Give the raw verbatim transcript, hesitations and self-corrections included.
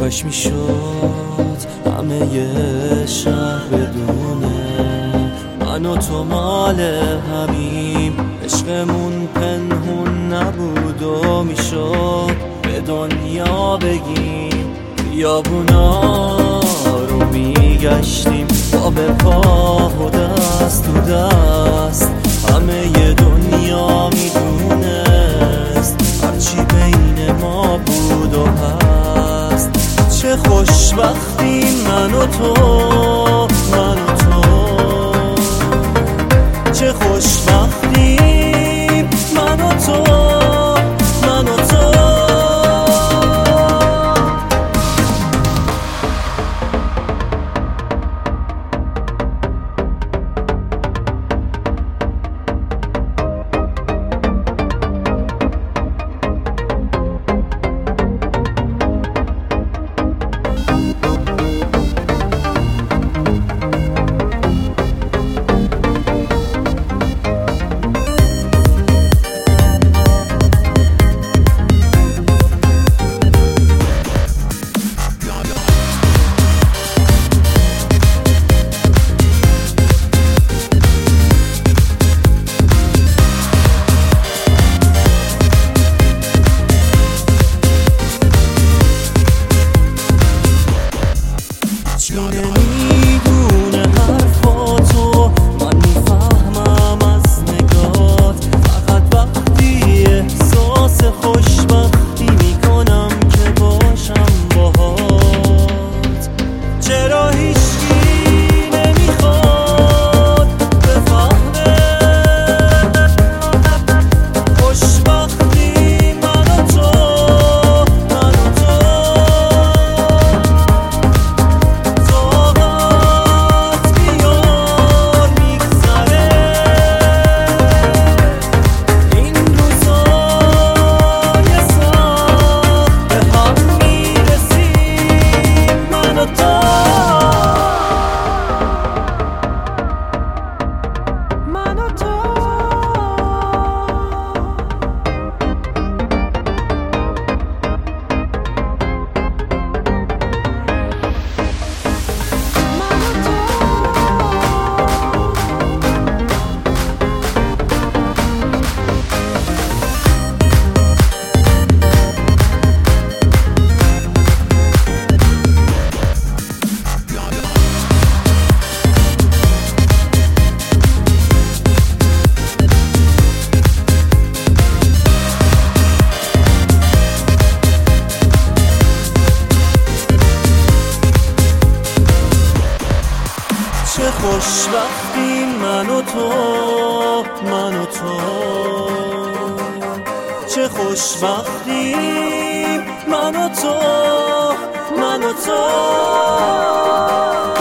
کاش میشد همه ی شهر بدونه من و تو مال همیم، عشقمون پنهون نبود و میشد به دنیا بگیم. بیابونا رو میگشتیم با به پا و دست تو دست، همه ی دنیا میدونست هرچی بین ما بود و هست. چه خوشبختی من و تو، من و تو، چه خوشبختی من و تو، من و تو. نمیدونه حرفاتو، من میفهمم از نگات، فقط وقتی احساس خوشبختی میکنم که باشم باهات. چرا هیچکی نمیخواد بفهمه خوشبختی من و تو، من و تو. چه خوشبختی من و تو، من و تو، چه خوشبختی من و تو، من و تو.